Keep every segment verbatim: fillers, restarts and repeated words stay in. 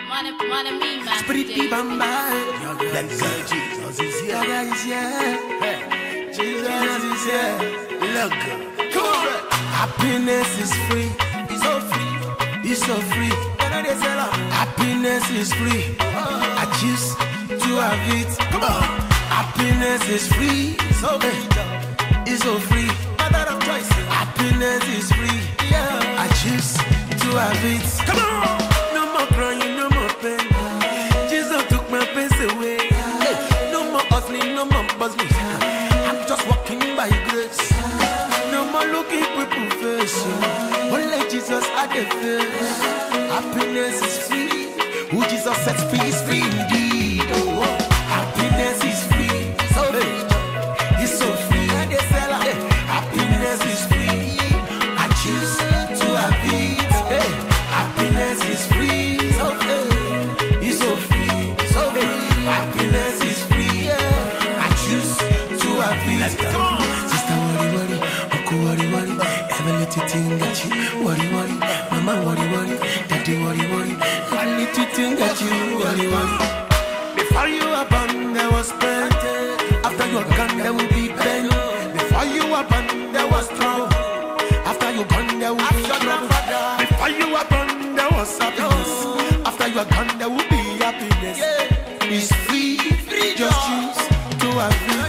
Money, money, me, man. Pretty bamba. That girl, Jesus is here. God is here. Hey, Jesus is here. Look, come on. Happiness is free. It's so free. It's so free. Happiness is free. I choose to have it. Come on. Happiness is free. So free. It's so free. Happiness is free. I choose to have it. Come on. No more crying, no more pain. Jesus took my pains away. Hey, no more hustling, no more buzzing. I'm just walking by grace. No more looking people face. Only Jesus had the face. Happiness is free. Who Jesus sets free is free indeed. Oh, happiness is free. So free. It's so free. Happiness is free. I choose to have it. Hey, happiness is free. So free. It's so free. So free. Happiness is free. I choose to have it. Let's go. Sister worry worry, uncle worry worry, every little thing got you. Worry worry, mama worry worry, daddy worry worry, every little thing got you. Worry worry. Before you are born, there was pain. After you are gone, there will be pain. Before you were born, there was trouble. After you gone, there will be trouble. Before you were born, there was happiness. After you are gone, there will be happiness. It's free, free. Just choose to have it.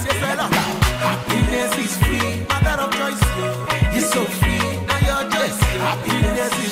Happiness is free. Matter of choice. It's so free. Now your choice. Happiness is